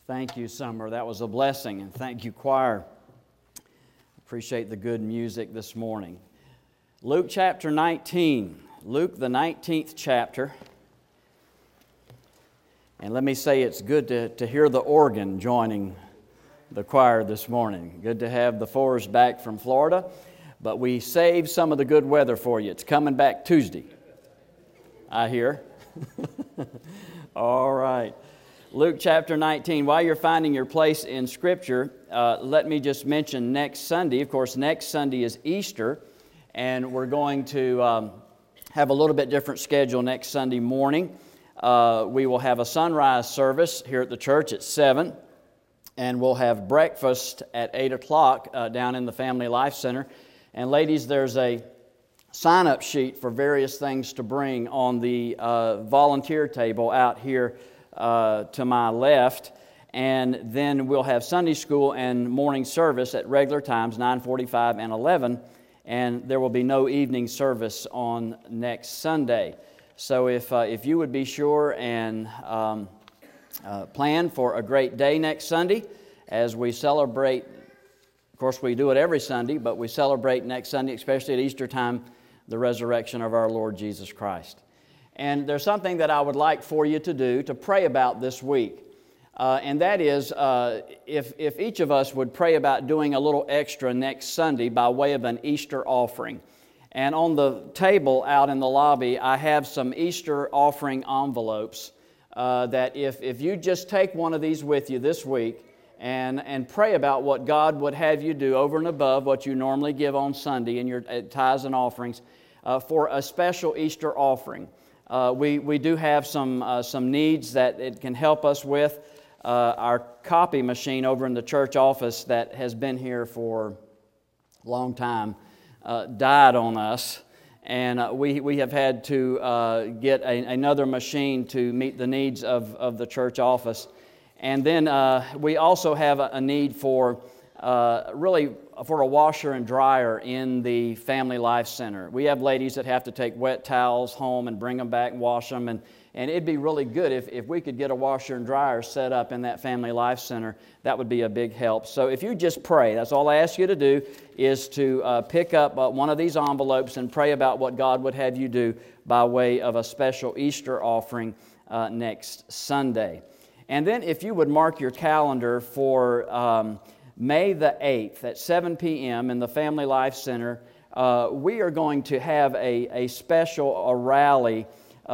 Thank you, Summer. That was a blessing. And thank you, choir. Appreciate the good music this morning. Luke chapter 19. Luke, the 19th chapter. And let me say it's good to hear the organ joining the choir this morning. Good to have the Fours back from Florida. But we saved some of the good weather for you. It's coming back Tuesday, I hear. All right. Luke chapter 19. While you're finding your place in Scripture, let me just mention next Sunday. Of course, next Sunday is Easter, and we're going to have a little bit different schedule next Sunday morning. We will have a sunrise service here at the church at 7, and we'll have breakfast at 8 o'clock down in the Family Life Center. And ladies, there's a sign-up sheet for various things to bring on the volunteer table out here to my left. And then we'll have Sunday school and morning service at regular times, 9:45 and 11. And there will be no evening service on next Sunday. So if you would be sure and plan for a great day next Sunday as we celebrate. Of course, we do it every Sunday, but we celebrate next Sunday, especially at Easter time, the resurrection of our Lord Jesus Christ. And there's something that I would like for you to do, to pray about this week. And that is, if each of us would pray about doing a little extra next Sunday by way of an Easter offering. And on the table out in the lobby, I have some Easter offering envelopes that if you just take one of these with you this week, and pray about what God would have you do over and above what you normally give on Sunday in your tithes and offerings for a special Easter offering. We do have some needs that it can help us with. Our copy machine over in the church office that has been here for a long time died on us, and we have had to get another machine to meet the needs of the church office. And then we also have a need for really for a washer and dryer in the Family Life Center. We have ladies that have to take wet towels home and bring them back and wash them. And it'd be really good if we could get a washer and dryer set up in that Family Life Center. That would be a big help. So if you just pray, that's all I ask you to do, is to pick up one of these envelopes and pray about what God would have you do by way of a special Easter offering next Sunday. And then if you would mark your calendar for May the 8th at 7 p.m. in the Family Life Center, we are going to have a special rally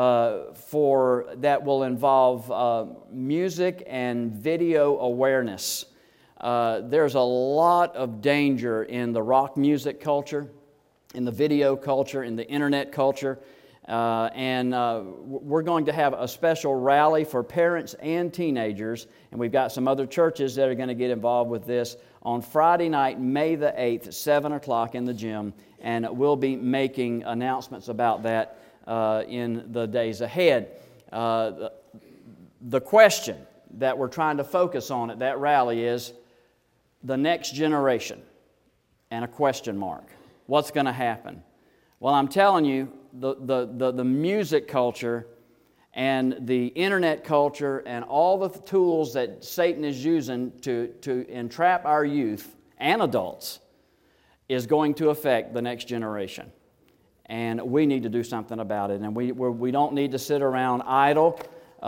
that will involve music and video awareness. There's a lot of danger in the rock music culture, in the video culture, in the internet culture. And we're going to have a special rally for parents and teenagers, and we've got some other churches that are going to get involved with this on Friday night, May the 8th at 7 o'clock in the gym, and we'll be making announcements about that in the days ahead. The question that we're trying to focus on at that rally is the next generation, and a question mark. What's going to happen? Well, I'm telling you, the music culture and the internet culture and all the tools that Satan is using to entrap our youth and adults is going to affect the next generation. And we need to do something about it. And we don't need to sit around idle.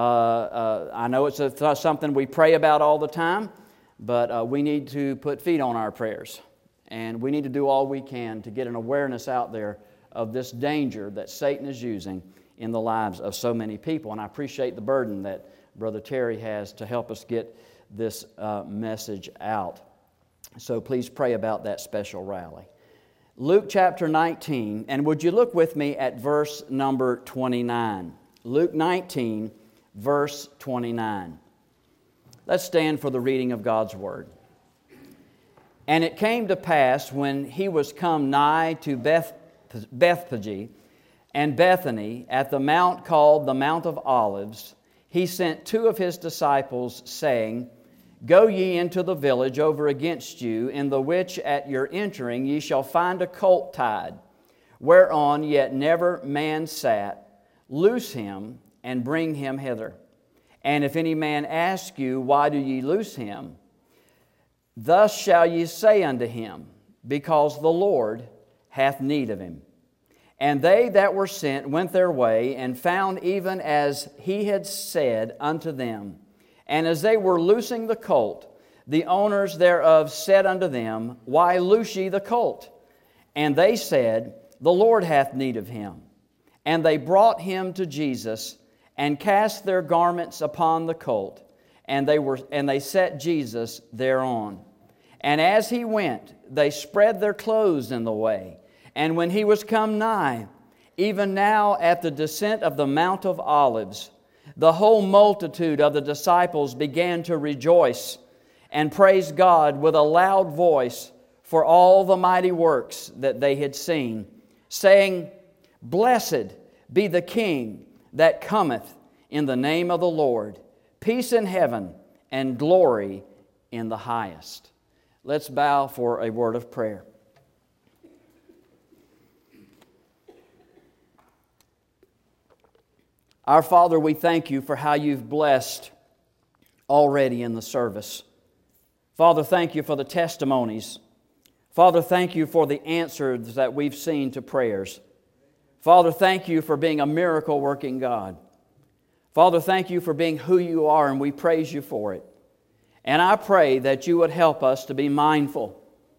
I know it's something we pray about all the time, but we need to put feet on our prayers. And we need to do all we can to get an awareness out there of this danger that Satan is using in the lives of so many people. And I appreciate the burden that Brother Terry has to help us get this message out. So please pray about that special rally. Luke chapter 19, and would you look with me at verse number 29. Luke 19, verse 29. Let's stand for the reading of God's Word. And it came to pass when he was come nigh to Bethphage and Bethany at the mount called the Mount of Olives, he sent two of his disciples, saying, Go ye into the village over against you, in the which at your entering ye shall find a colt tied, whereon yet never man sat. Loose him and bring him hither. And if any man ask you, why do ye loose him? Thus shall ye say unto him, because the Lord hath need of him. And they that were sent went their way, and found even as he had said unto them. And as they were loosing the colt, the owners thereof said unto them, why loose ye the colt? And they said, the Lord hath need of him. And they brought him to Jesus, and cast their garments upon the colt, and they set Jesus thereon. And as he went, they spread their clothes in the way. And when he was come nigh, even now at the descent of the Mount of Olives, the whole multitude of the disciples began to rejoice and praise God with a loud voice for all the mighty works that they had seen, saying, Blessed be the King that cometh in the name of the Lord, peace in heaven and glory in the highest. Let's bow for a word of prayer. Our Father, we thank you for how you've blessed already in the service. Father, thank you for the testimonies. Father, thank you for the answers that we've seen to prayers. Father, thank you for being a miracle-working God. Father, thank you for being who you are, and we praise you for it. And I pray that you would help us to be mindful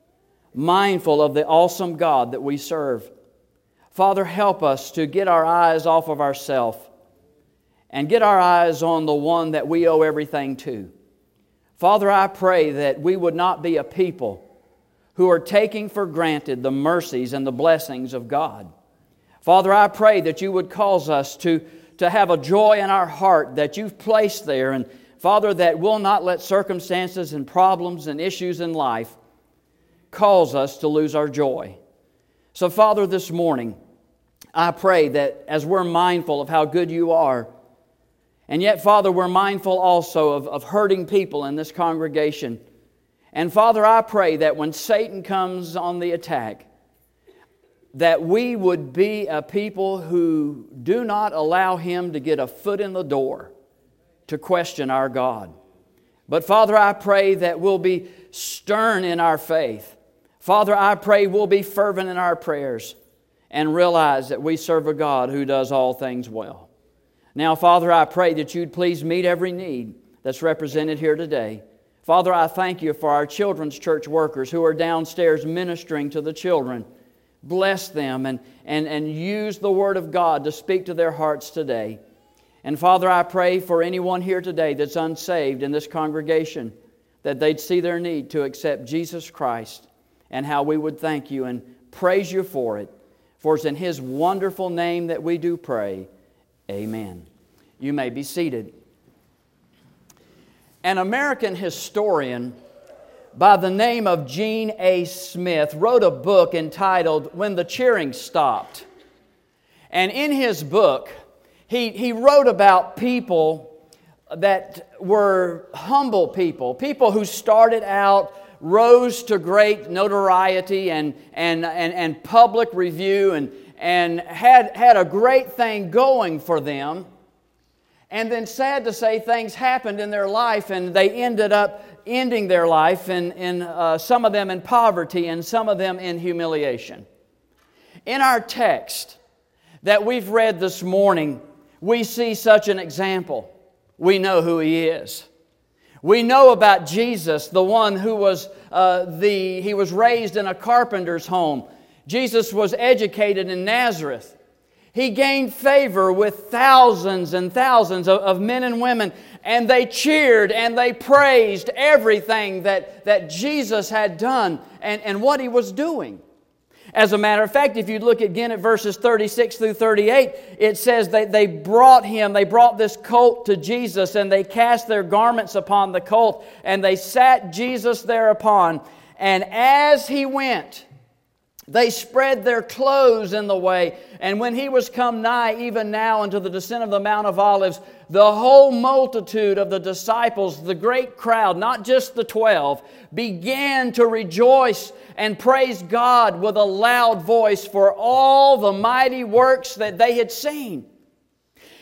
of the awesome God that we serve. Father, help us to get our eyes off of ourselves and get our eyes on the one that we owe everything to. Father, I pray that we would not be a people who are taking for granted the mercies and the blessings of God. Father, I pray that you would cause us to have a joy in our heart that you've placed there, and Father, that will not let circumstances and problems and issues in life cause us to lose our joy. So Father, this morning, I pray that as we're mindful of how good you are, and yet, Father, we're mindful also of hurting people in this congregation. And Father, I pray that when Satan comes on the attack, that we would be a people who do not allow him to get a foot in the door to question our God. But Father, I pray that we'll be stern in our faith. Father, I pray we'll be fervent in our prayers and realize that we serve a God who does all things well. Now, Father, I pray that you'd please meet every need that's represented here today. Father, I thank you for our children's church workers who are downstairs ministering to the children. Bless them and use the Word of God to speak to their hearts today. And Father, I pray for anyone here today that's unsaved in this congregation, that they'd see their need to accept Jesus Christ, and how we would thank you and praise you for it. For it's in His wonderful name that we do pray. Amen. You may be seated. An American historian by the name of Gene A. Smith wrote a book entitled When the Cheering Stopped. And in his book, he wrote about people that were humble people who started out, rose to great notoriety and public review and had a great thing going for them. And then, sad to say, things happened in their life, and they ended up ending their life in some of them in poverty and some of them in humiliation. In our text that we've read this morning, we see such an example. We know who He is. We know about Jesus, the one who was he was raised in a carpenter's home. Jesus was educated in Nazareth. He gained favor with thousands and thousands of men and women, and they cheered and they praised everything that Jesus had done and what He was doing. As a matter of fact, if you look again at verses 36 through 38, it says that they brought this colt to Jesus, and they cast their garments upon the colt, and they sat Jesus thereupon. And as He went, they spread their clothes in the way. And when He was come nigh, even now unto the descent of the Mount of Olives, the whole multitude of the disciples, the great crowd, not just the 12, began to rejoice and praise God with a loud voice for all the mighty works that they had seen.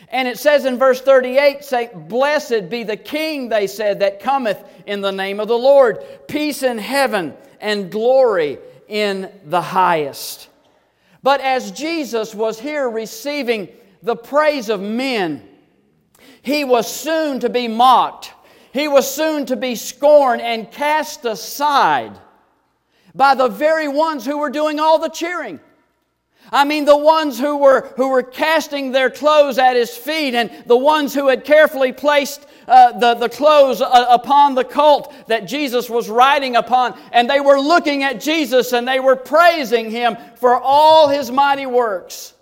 And it says in verse 38, say, "Blessed be the King," they said, "that cometh in the name of the Lord. Peace in heaven and glory in the highest." But as Jesus was here receiving the praise of men, He was soon to be mocked. He was soon to be scorned and cast aside by the very ones who were doing all the cheering. I mean, the ones who were casting their clothes at His feet, and the ones who had carefully placed the clothes upon the colt that Jesus was riding upon. And they were looking at Jesus and they were praising Him for all His mighty works.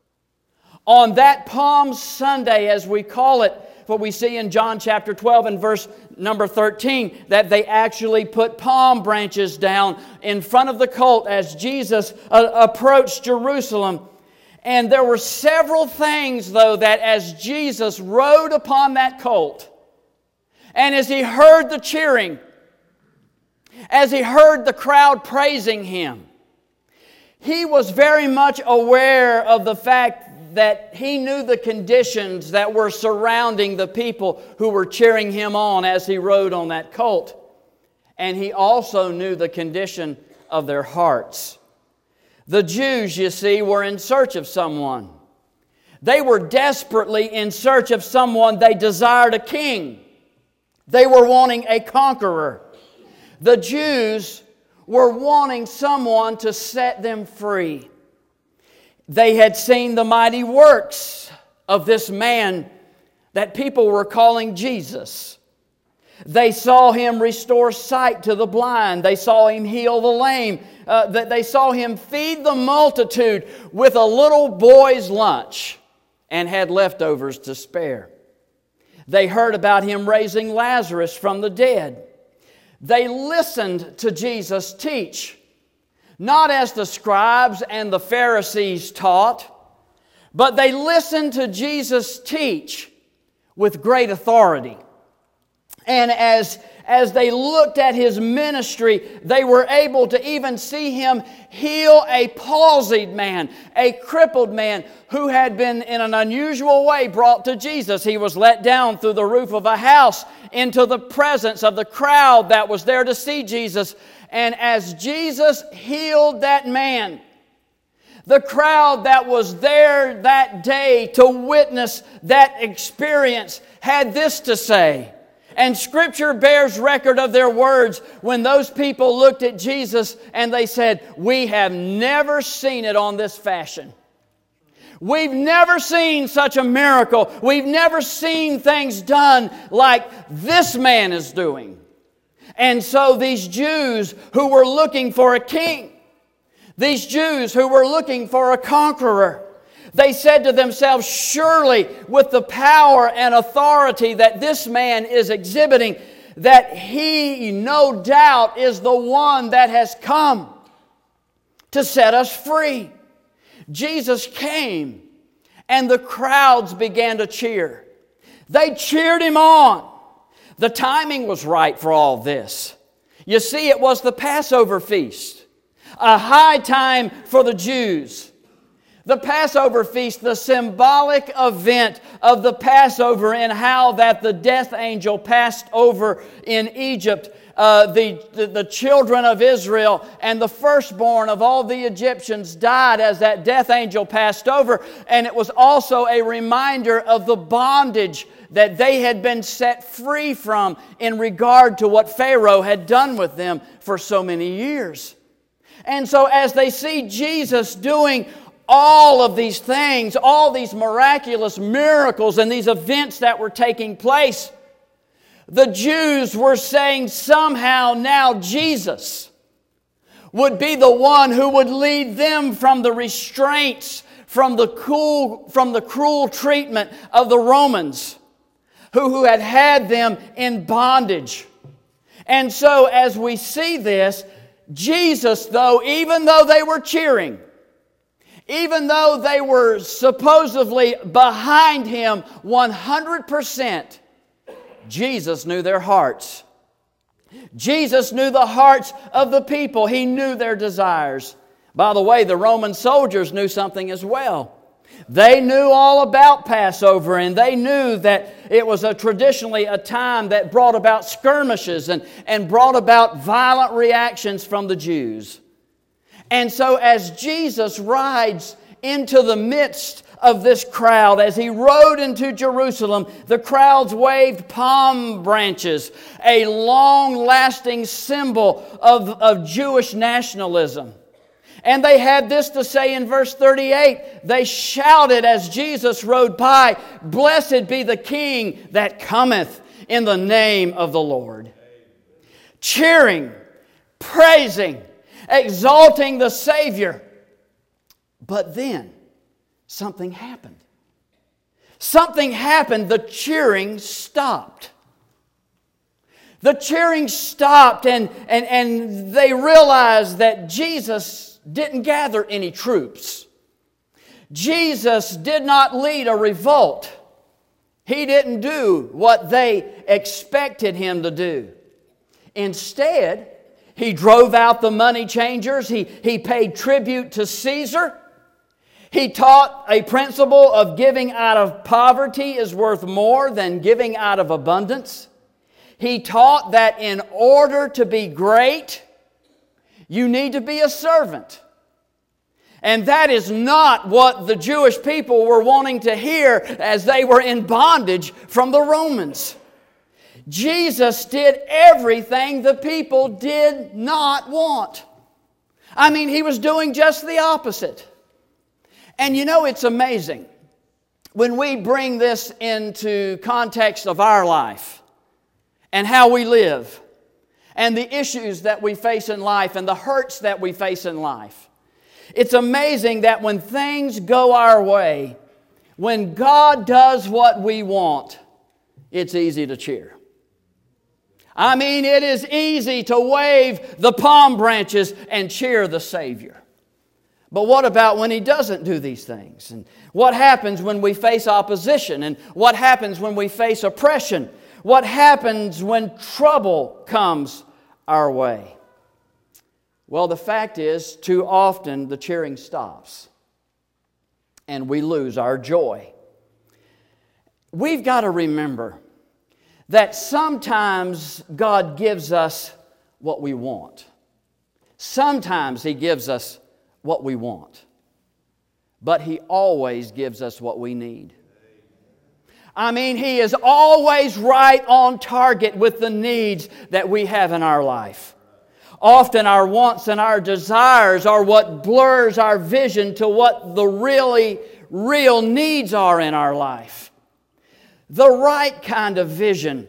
On that Palm Sunday, as we call it, what we see in John chapter 12 and verse number 13, that they actually put palm branches down in front of the colt as Jesus approached Jerusalem. And there were several things, though, that as Jesus rode upon that colt, and as He heard the cheering, as He heard the crowd praising Him, He was very much aware of the fact that He knew the conditions that were surrounding the people who were cheering Him on as He rode on that colt. And He also knew the condition of their hearts. The Jews, you see, were in search of someone. They were desperately in search of someone. They desired a king. They were wanting a conqueror. The Jews were wanting someone to set them free. They had seen the mighty works of this man that people were calling Jesus. They saw Him restore sight to the blind. They saw Him heal the lame. They saw Him feed the multitude with a little boy's lunch and had leftovers to spare. They heard about Him raising Lazarus from the dead. They listened to Jesus teach, not as the scribes and the Pharisees taught, but they listened to Jesus teach with great authority. And as they looked at His ministry, they were able to even see Him heal a palsied man, a crippled man who had been in an unusual way brought to Jesus. He was let down through the roof of a house into the presence of the crowd that was there to see Jesus. And as Jesus healed that man, the crowd that was there that day to witness that experience had this to say. And Scripture bears record of their words when those people looked at Jesus and they said, "We have never seen it on this fashion. We've never seen such a miracle. We've never seen things done like this man is doing." And so these Jews who were looking for a king, these Jews who were looking for a conqueror, they said to themselves, "Surely with the power and authority that this man is exhibiting, that he no doubt is the one that has come to set us free." Jesus came and the crowds began to cheer. They cheered Him on. The timing was right for all this. You see, it was the Passover feast, a high time for the Jews. The Passover feast, the symbolic event of the Passover and how that the death angel passed over in Egypt the children of Israel, and the firstborn of all the Egyptians died as that death angel passed over. And it was also a reminder of the bondage that they had been set free from in regard to what Pharaoh had done with them for so many years. And so as they see Jesus doing all of these things, all these miraculous miracles and these events that were taking place, the Jews were saying somehow now Jesus would be the one who would lead them from the restraints, from the cruel treatment of the Romans who had them in bondage. And so as we see this, Jesus, though, even though they were cheering, even though they were supposedly behind Him 100%, Jesus knew their hearts. Jesus knew the hearts of the people. He knew their desires. By the way, the Roman soldiers knew something as well. They knew all about Passover, and they knew that it was traditionally a time that brought about skirmishes and brought about violent reactions from the Jews. And so as Jesus rides into the midst of this crowd, as He rode into Jerusalem, the crowds waved palm branches, a long-lasting symbol of Jewish nationalism. And they had this to say in verse 38. They shouted as Jesus rode by, "Blessed be the King that cometh in the name of the Lord." Cheering, praising, exalting the Savior. But then something happened. Something happened. The cheering stopped. The cheering stopped, and they realized that Jesus didn't gather any troops. Jesus did not lead a revolt. He didn't do what they expected Him to do. Instead, He drove out the money changers. He paid tribute to Caesar. He taught a principle of giving out of poverty is worth more than giving out of abundance. He taught that in order to be great, you need to be a servant. And that is not what the Jewish people were wanting to hear as they were in bondage from the Romans. Jesus did everything the people did not want. I mean, He was doing just the opposite. And you know, it's amazing when we bring this into context of our life and how we live and the issues that we face in life and the hurts that we face in life. It's amazing that when things go our way, when God does what we want, it's easy to cheer. I mean, it is easy to wave the palm branches and cheer the Savior. But what about when He doesn't do these things? And what happens when we face opposition? And what happens when we face oppression? What happens when trouble comes our way? Well, the fact is, too often the cheering stops and we lose our joy. We've got to remember that sometimes God gives us what we want. Sometimes He gives us what we want. But He always gives us what we need. I mean, He is always right on target with the needs that we have in our life. Often our wants and our desires are what blurs our vision to what the really real needs are in our life. The right kind of vision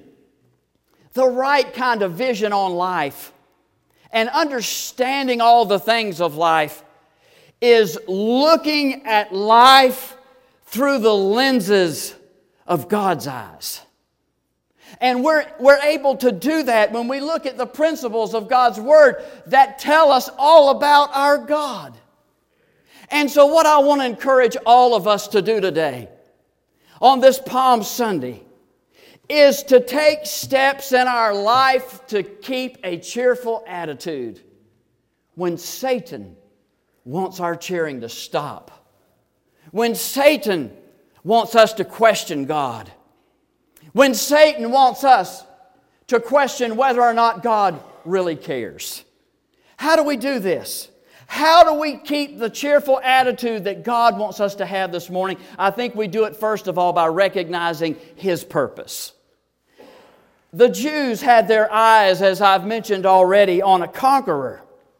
on life and understanding all the things of life is looking at life through the lenses of God's eyes. And we're able to do that when we look at the principles of God's Word that tell us all about our God. And so what I want to encourage all of us to do today on this Palm Sunday is to take steps in our life to keep a cheerful attitude when Satan wants our cheering to stop. When Satan wants us to question God. When Satan wants us to question whether or not God really cares. How do we do this? How do we keep the cheerful attitude that God wants us to have this morning? I think we do it first of all by recognizing His purpose. The Jews had their eyes, as I've mentioned already, on a conqueror.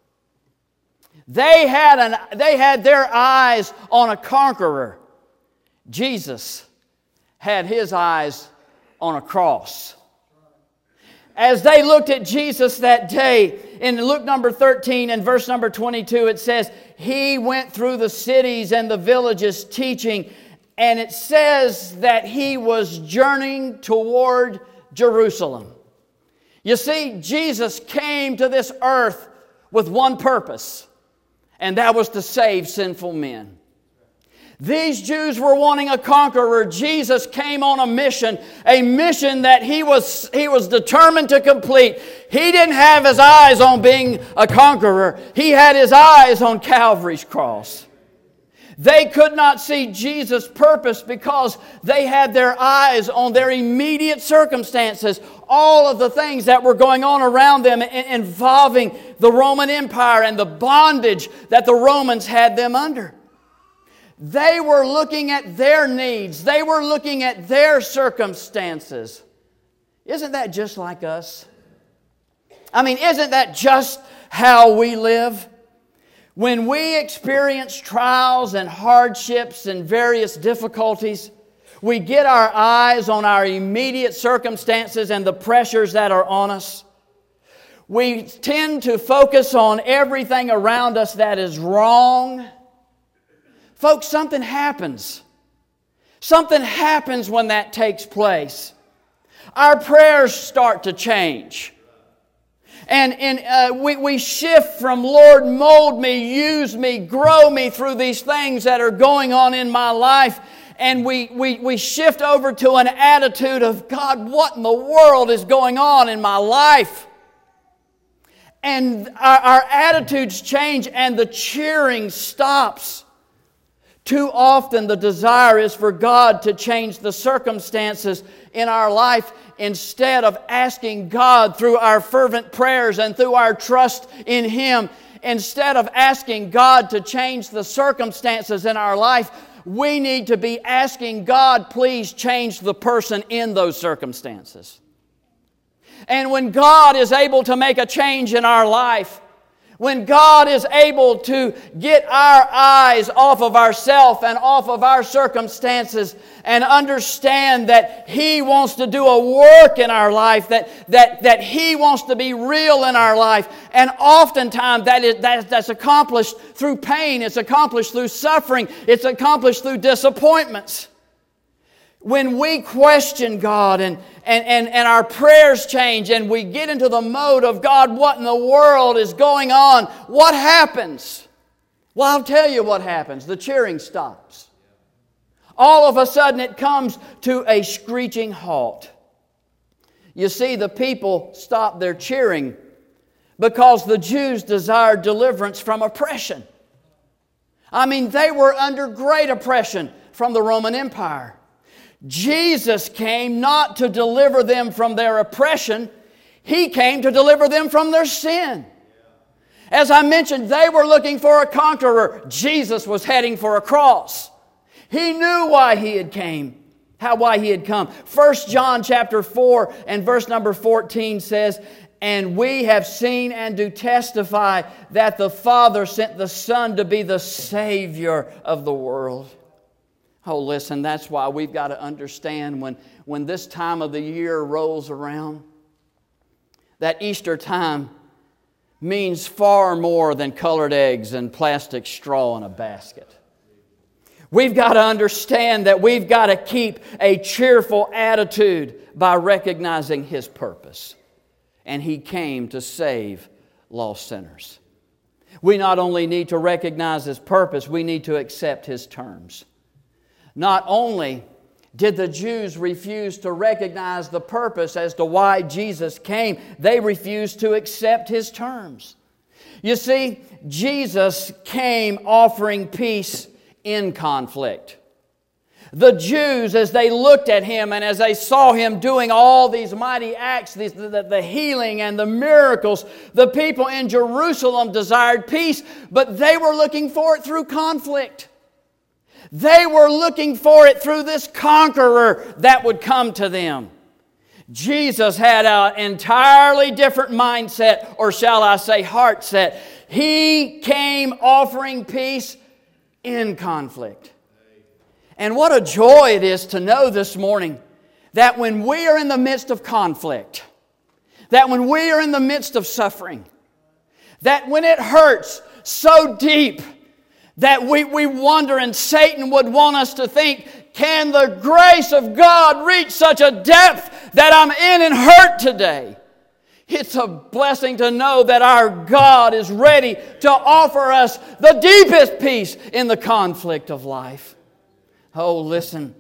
They had their eyes on a conqueror. Jesus had His eyes on a cross. As they looked at Jesus that day, in Luke number 13 and verse number 22, it says, He went through the cities and the villages teaching, and it says that He was journeying toward Jerusalem. You see, Jesus came to this earth with one purpose, and that was to save sinful men. These Jews were wanting a conqueror. Jesus came on a mission that he was determined to complete. He didn't have His eyes on being a conqueror. He had His eyes on Calvary's cross. They could not see Jesus' purpose because they had their eyes on their immediate circumstances, all of the things that were going on around them involving the Roman Empire and the bondage that the Romans had them under. They were looking at their needs. They were looking at their circumstances. Isn't that just like us? I mean, isn't that just how we live? When we experience trials and hardships and various difficulties, we get our eyes on our immediate circumstances and the pressures that are on us. We tend to focus on everything around us that is wrong. Folks, something happens. Something happens when that takes place. Our prayers start to change. And we shift from, Lord, mold me, use me, grow me through these things that are going on in my life. And we shift over to an attitude of, God, what in the world is going on in my life? And our attitudes change and the cheering stops. Too often the desire is for God to change the circumstances in our life instead of asking God through our fervent prayers and through our trust in Him. Instead of asking God to change the circumstances in our life, we need to be asking God, please change the person in those circumstances. And when God is able to make a change in our life, when God is able to get our eyes off of ourselves and off of our circumstances and understand that He wants to do a work in our life, that He wants to be real in our life, and oftentimes that's accomplished through pain, it's accomplished through suffering, it's accomplished through disappointments. When we question God and our prayers change and we get into the mode of, God, what in the world is going on? What happens? Well, I'll tell you what happens. The cheering stops. All of a sudden it comes to a screeching halt. You see, the people stopped their cheering because the Jews desired deliverance from oppression. I mean, they were under great oppression from the Roman Empire. Jesus came not to deliver them from their oppression. He came to deliver them from their sin. As I mentioned, they were looking for a conqueror. Jesus was heading for a cross. He knew why He had come. 1 John chapter 4 and verse number 14 says, "And we have seen and do testify that the Father sent the Son to be the Savior of the world." Oh, listen, that's why we've got to understand when this time of the year rolls around, that Easter time means far more than colored eggs and plastic straw in a basket. We've got to understand that we've got to keep a cheerful attitude by recognizing His purpose. And He came to save lost sinners. We not only need to recognize His purpose, we need to accept His terms. Not only did the Jews refuse to recognize the purpose as to why Jesus came, they refused to accept His terms. You see, Jesus came offering peace in conflict. The Jews, as they looked at Him and as they saw Him doing all these mighty acts, the healing and the miracles, the people in Jerusalem desired peace, but they were looking for it through conflict. They were looking for it through this conqueror that would come to them. Jesus had an entirely different mindset, or shall I say heart set. He came offering peace in conflict. And what a joy it is to know this morning that when we are in the midst of conflict, that when we are in the midst of suffering, that when it hurts so deep that we wonder and Satan would want us to think, can the grace of God reach such a depth that I'm in and hurt today? It's a blessing to know that our God is ready to offer us the deepest peace in the conflict of life. Oh, listen,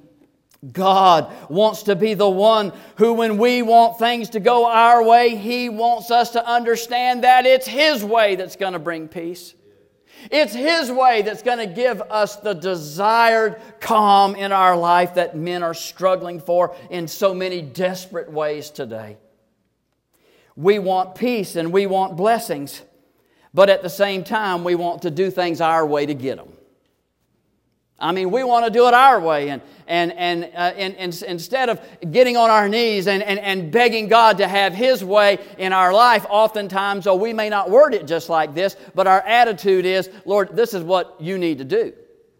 God wants to be the one who, when we want things to go our way, He wants us to understand that it's His way that's going to bring peace. It's His way that's going to give us the desired calm in our life that men are struggling for in so many desperate ways today. We want peace and we want blessings, but at the same time we want to do things our way to get them. I mean, we want to do it our way, and instead of getting on our knees and begging God to have His way in our life, oftentimes, we may not word it just like this, but our attitude is, Lord, this is what you need to do.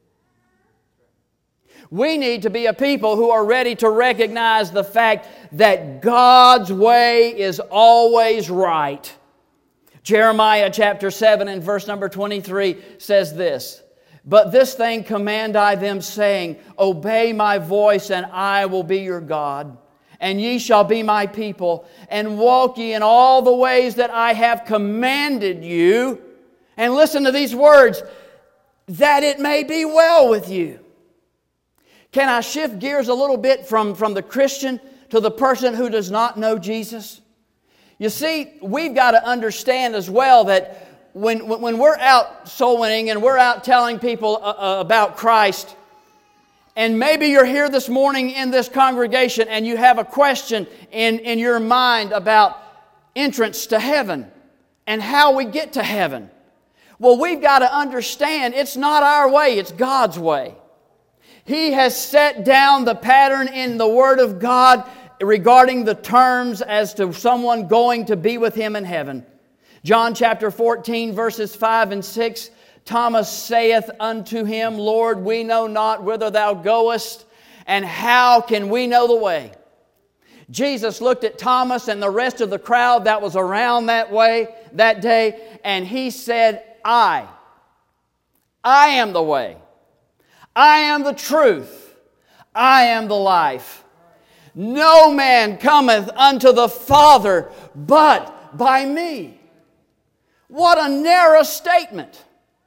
We need to be a people who are ready to recognize the fact that God's way is always right. Jeremiah chapter 7 and verse number 23 says this, "But this thing command I them, saying, Obey my voice, and I will be your God. And ye shall be my people, and walk ye in all the ways that I have commanded you." And listen to these words, "that it may be well with you." Can I shift gears a little bit from the Christian to the person who does not know Jesus? You see, we've got to understand as well that when we're out soul winning and we're out telling people about Christ, and maybe you're here this morning in this congregation and you have a question in your mind about entrance to heaven and how we get to heaven. Well, we've got to understand it's not our way, it's God's way. He has set down the pattern in the Word of God regarding the terms as to someone going to be with Him in heaven. John chapter 14 verses 5 and 6, Thomas saith unto Him, Lord, we know not whither Thou goest, and how can we know the way? Jesus looked at Thomas and the rest of the crowd that was around that day, and He said, I am the way. I am the truth. I am the life. No man cometh unto the Father but by me. What a narrow statement,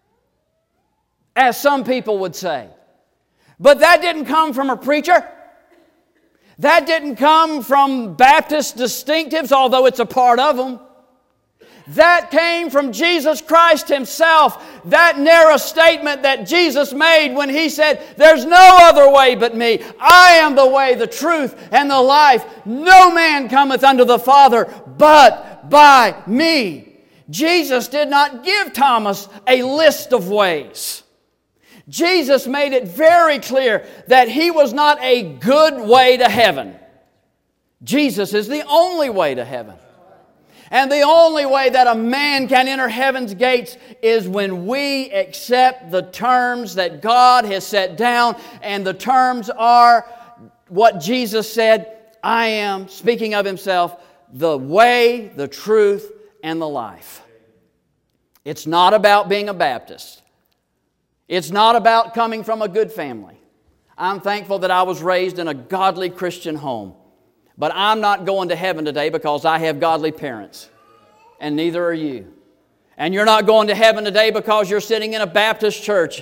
as some people would say. But that didn't come from a preacher. That didn't come from Baptist distinctives, although it's a part of them. That came from Jesus Christ Himself. That narrow statement that Jesus made when He said, there's no other way but me. I am the way, the truth, and the life. No man cometh unto the Father but by me. Jesus did not give Thomas a list of ways. Jesus made it very clear that He was not a good way to heaven. Jesus is the only way to heaven. And the only way that a man can enter heaven's gates is when we accept the terms that God has set down. And the terms are what Jesus said, I am, speaking of Himself, the way, the truth, and the life. It's not about being a Baptist. It's not about coming from a good family. I'm thankful that I was raised in a godly Christian home. But I'm not going to heaven today because I have godly parents. And neither are you. And you're not going to heaven today because you're sitting in a Baptist church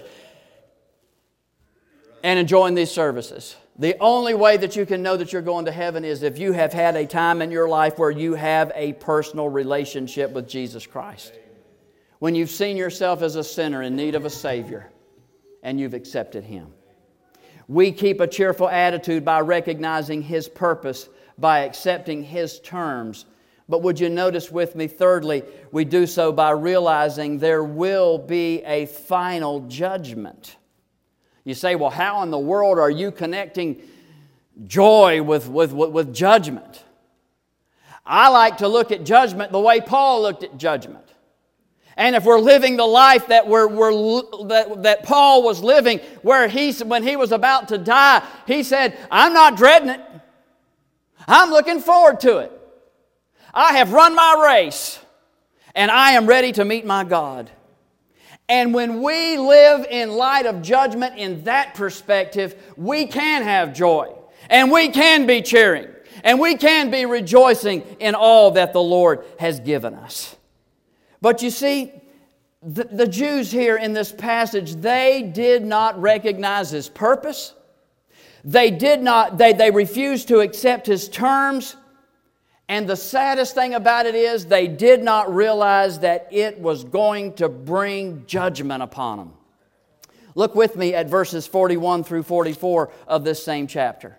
and enjoying these services. The only way that you can know that you're going to heaven is if you have had a time in your life where you have a personal relationship with Jesus Christ. When you've seen yourself as a sinner in need of a Savior and you've accepted Him. We keep a cheerful attitude by recognizing His purpose, by accepting His terms. But would you notice with me, thirdly, we do so by realizing there will be a final judgment. You say, well, how in the world are you connecting joy with judgment? I like to look at judgment the way Paul looked at judgment. And if we're living the life that that Paul was living, where when he was about to die, he said, I'm not dreading it. I'm looking forward to it. I have run my race, and I am ready to meet my God. And when we live in light of judgment in that perspective, we can have joy, and we can be cheering, and we can be rejoicing in all that the Lord has given us. But you see, the Jews here in this passage, they did not recognize His purpose. They refused to accept His terms. And the saddest thing about it is they did not realize that it was going to bring judgment upon them. Look with me at verses 41 through 44 of this same chapter.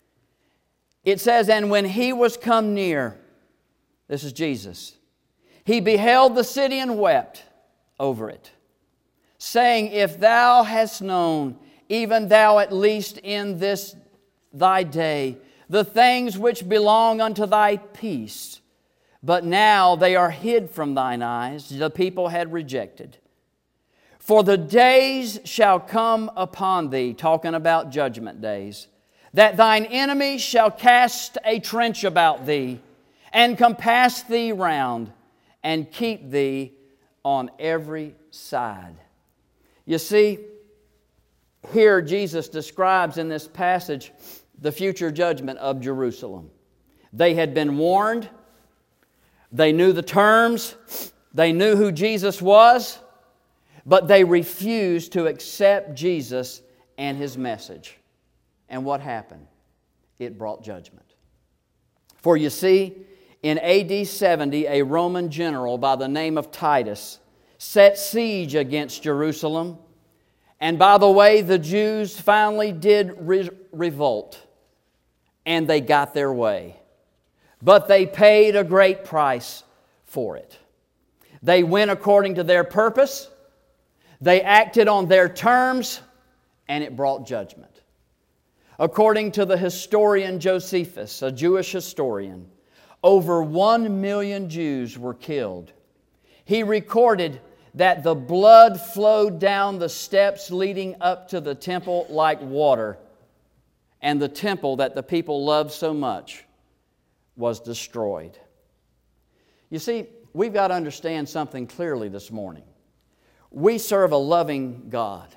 It says, "And when he was come near," this is Jesus, "he beheld the city and wept over it, saying, If thou hadst known, even thou at least in this thy day, the things which belong unto thy peace, but now they are hid from thine eyes, the people had rejected. For the days shall come upon thee," talking about judgment days, "that thine enemies shall cast a trench about thee, and compass thee round, and keep thee on every side." You see, here Jesus describes in this passage the future judgment of Jerusalem. They had been warned. They knew the terms. They knew who Jesus was. But they refused to accept Jesus and His message. And what happened? It brought judgment. For you see, in AD 70, a Roman general by the name of Titus set siege against Jerusalem. And by the way, the Jews finally did revolt. And they got their way. But they paid a great price for it. They went according to their purpose. They acted on their terms, and it brought judgment. According to the historian Josephus, a Jewish historian, over 1 million Jews were killed. He recorded that the blood flowed down the steps leading up to the temple like water, and the temple that the people loved so much was destroyed. You see, we've got to understand something clearly this morning. We serve a loving God.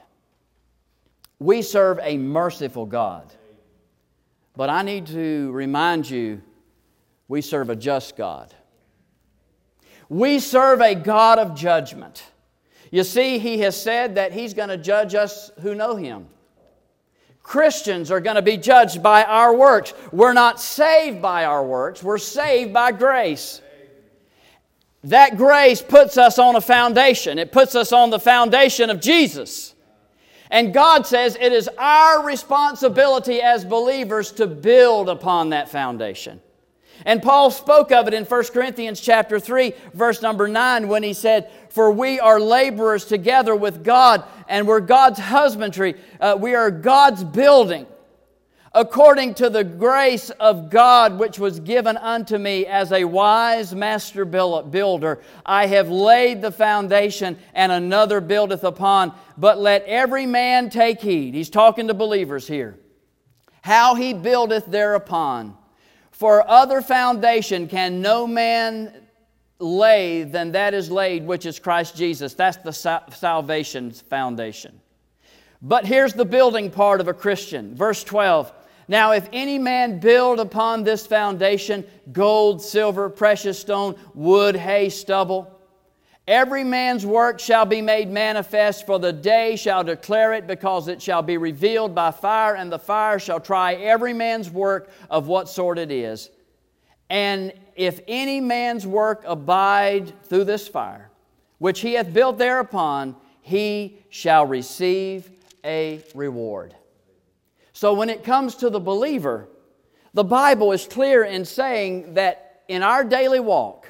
We serve a merciful God. But I need to remind you, we serve a just God. We serve a God of judgment. You see, He has said that He's going to judge us who know Him. Christians are going to be judged by our works. We're not saved by our works. We're saved by grace. That grace puts us on a foundation. It puts us on the foundation of Jesus. And God says it is our responsibility as believers to build upon that foundation. And Paul spoke of it in 1 Corinthians chapter 3, verse number 9, when he said, "For we are laborers together with God, and we're God's husbandry. We are God's building. According to the grace of God which was given unto me as a wise master builder, I have laid the foundation, and another buildeth upon. But let every man take heed." He's talking to believers here. "How he buildeth thereupon. For other foundation can no man lay than that is laid, which is Christ Jesus." That's the salvation's foundation. But here's the building part of a Christian. Verse 12. "Now if any man build upon this foundation gold, silver, precious stone, wood, hay, stubble, every man's work shall be made manifest, for the day shall declare it, because it shall be revealed by fire, and the fire shall try every man's work of what sort it is. And if any man's work abide through this fire, which he hath built thereupon, he shall receive a reward." So when it comes to the believer, the Bible is clear in saying that in our daily walk,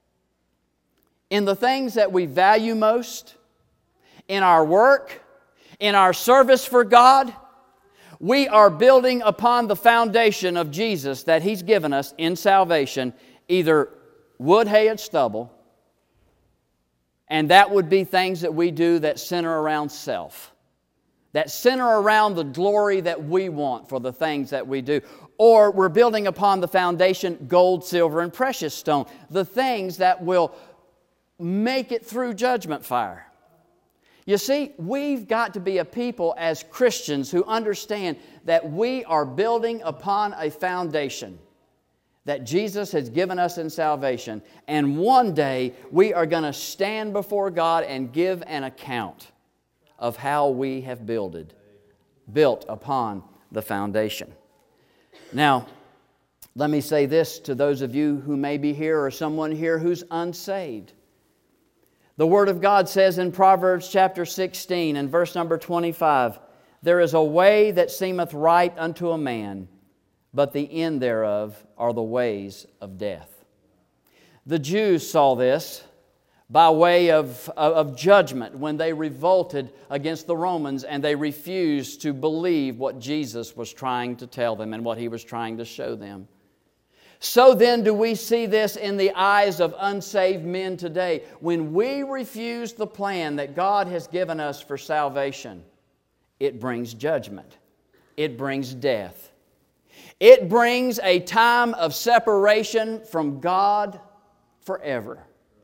in the things that we value most, in our work, in our service for God, we are building upon the foundation of Jesus that He's given us in salvation, either wood, hay, and stubble, and that would be things that we do that center around self, that center around the glory that we want for the things that we do. Or we're building upon the foundation gold, silver, and precious stone, the things that will make it through judgment fire. You see, we've got to be a people as Christians who understand that we are building upon a foundation that Jesus has given us in salvation. And one day we are going to stand before God and give an account of how we have built upon the foundation. Now, Let me say this to those of you who may be here or someone here who's unsaved. The Word of God says in Proverbs chapter 16 and verse number 25, "There is a way that seemeth right unto a man, but the end thereof are the ways of death." The Jews saw this by way of judgment when they revolted against the Romans and they refused to believe what Jesus was trying to tell them and what He was trying to show them. So then do we see this in the eyes of unsaved men today. When we refuse the plan that God has given us for salvation, it brings judgment. It brings death. It brings a time of separation from God forever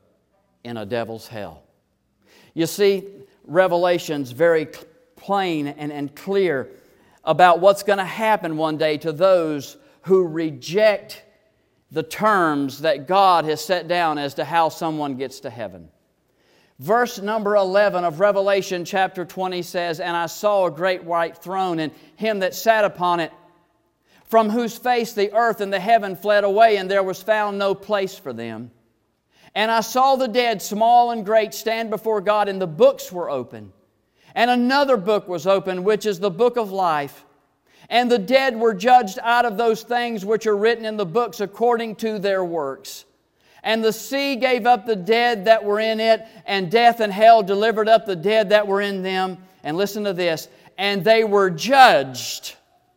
in a devil's hell. You see, Revelation's very plain and clear about what's going to happen one day to those who reject the terms that God has set down as to how someone gets to heaven. Verse number 11 of Revelation chapter 20 says, "And I saw a great white throne, and Him that sat upon it, from whose face the earth and the heaven fled away, and there was found no place for them. And I saw the dead, small and great, stand before God, and the books were open. And another book was opened, which is the book of life. And the dead were judged out of those things which are written in the books according to their works. And the sea gave up the dead that were in it, and death and hell delivered up the dead that were in them." And listen to this. "And they were judged,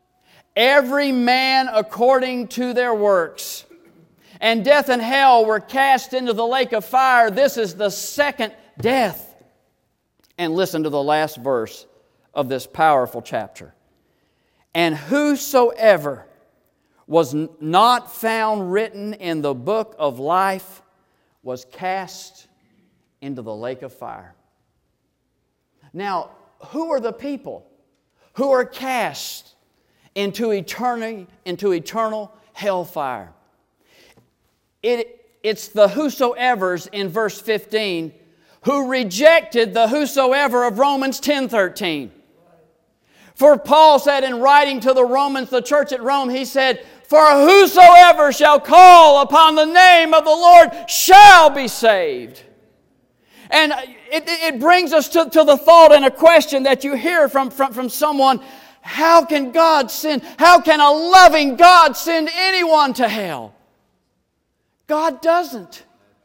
every man according to their works. And death and hell were cast into the lake of fire. This is the second death." And listen to the last verse of this powerful chapter. "And whosoever was not found written in the book of life was cast into the lake of fire." Now, who are the people who are cast into eternal hellfire? It's the whosoevers in verse 15 who rejected the whosoever of Romans 10:13. For Paul said in writing to the Romans, the church at Rome, he said, "For whosoever shall call upon the name of the Lord shall be saved." And it brings us to the thought and a question that you hear from someone: how can God send, how can a loving God send anyone to hell? God doesn't.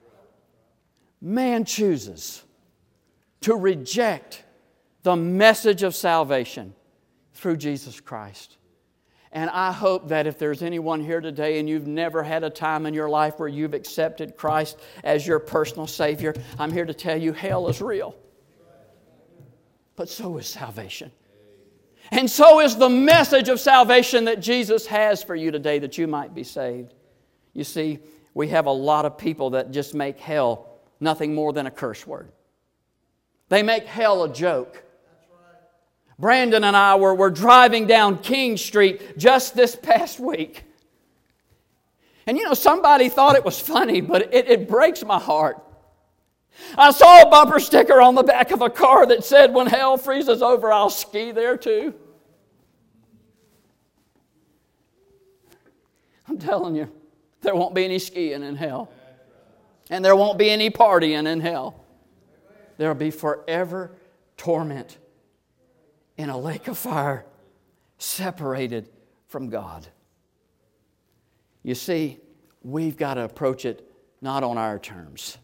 Man chooses to reject the message of salvation through Jesus Christ. And I hope that if there's anyone here today and you've never had a time in your life where you've accepted Christ as your personal Savior, I'm here to tell you hell is real. But so is salvation. And so is the message of salvation that Jesus has for you today, that you might be saved. You see, we have a lot of people that just make hell nothing more than a curse word. They make hell a joke. Brandon and I were driving down King Street just this past week. And you know, somebody thought it was funny, but it breaks my heart. I saw a bumper sticker on the back of a car that said, "When hell freezes over, I'll ski there too." I'm telling you, there won't be any skiing in hell. And there won't be any partying in hell. There will be forever torment in a lake of fire, separated from God. You see, we've got to approach it not on our terms.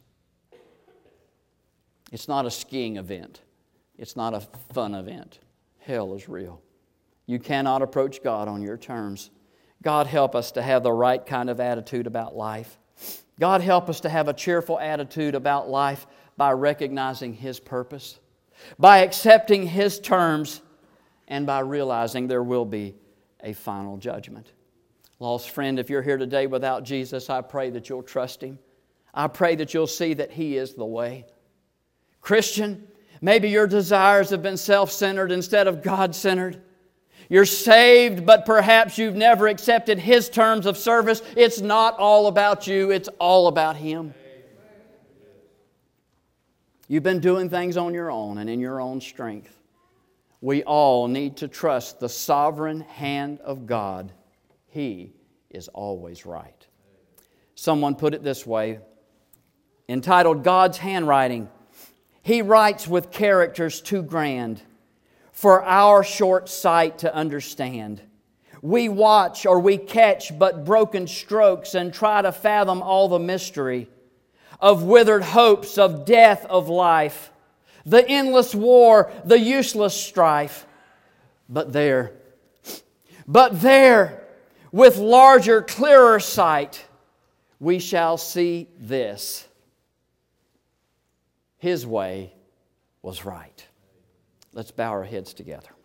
It's not a skiing event. It's not a fun event. Hell is real. You cannot approach God on your terms. God help us to have the right kind of attitude about life. God help us to have a cheerful attitude about life by recognizing His purpose, by accepting His terms, and by realizing there will be a final judgment. Lost friend, if you're here today without Jesus, I pray that you'll trust Him. I pray that you'll see that He is the way. Christian, maybe your desires have been self-centered instead of God-centered. You're saved, but perhaps you've never accepted His terms of service. It's not all about you, it's all about Him. You've been doing things on your own and in your own strength. We all need to trust the sovereign hand of God. He is always right. Someone put it this way, entitled God's Handwriting. He writes with characters too grand for our short sight to understand. We watch or we catch but broken strokes and try to fathom all the mystery of withered hopes, of death, of life, the endless war, the useless strife. But there, with larger, clearer sight, we shall see this. His way was right. Let's bow our heads together.